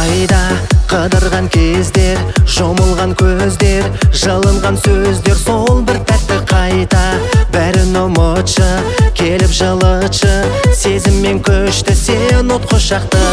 Айда қыдырған кездер, жұмылған көздер, жылынған сөздер, сол бір тәтті қайта. Бәрін ұмытшы, келіп жылытшы, сезіммен көшті сен от құшақты.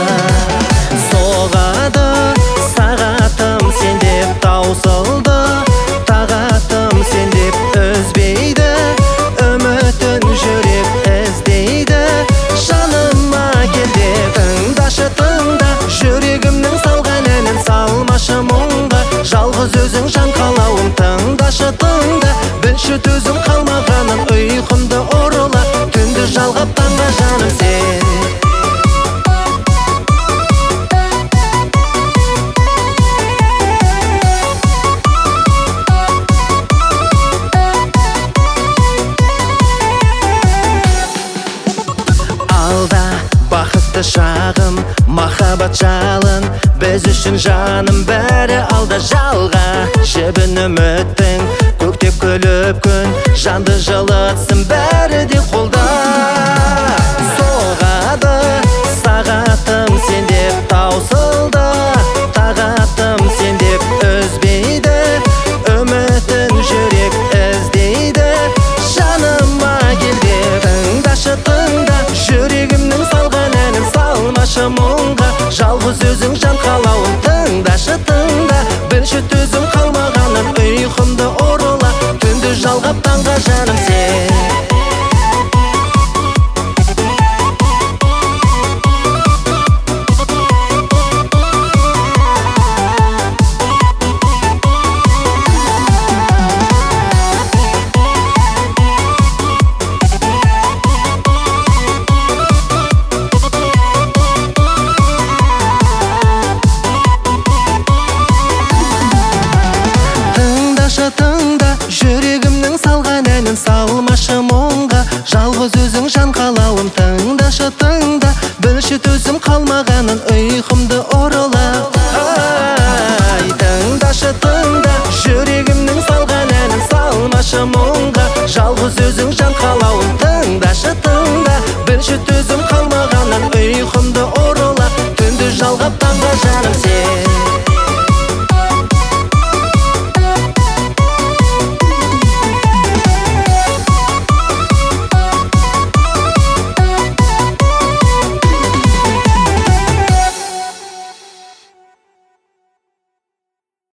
Соғады сағатым сен деп таусылды, тағатым сен деп үзбейді, үмітін жүрек іздейді. Жаныма кел деп тыңдашы тыңда, жүрегімнің салған әнін салмашы мұңға. Жалғыз өзің жан қалауын тыңдашы тыңда, білші төзім қалмағанын ұйқымды ұрла, түнді жалғап таңға жаным сен. Алда бақытты шағым, махаббат жалын, біз үшін жаным бәрі алда жалға. Жібін үміттің көктеп күліп күн, жанды жылытсын бәрі де қолда. Соғады сағатым сен деп таусылды, тағатым сен деп үзбейді, үмітін жүрек іздейді. Жаныма кел деп тыңдашы тыңда, жүрегімнің салған әнін салмашы мұңға. Жалғыз өзің жан қалауын тыңдашы тыңда, білші төзім қалмағанын ұйқымды ұрла, түнді жалғап таңға жаным сен. Тыңда, жүрегімнің салған әнін салмашы мұңға. Жалғыз өзің жан қалауын тыңдашы тыңда, білші төзім қалмағанын ұйқымды ұрла. Тыңдашы тыңда, жүрегімнің салған әнін салмашы мұңға. Жалғыз өзің жан қалауын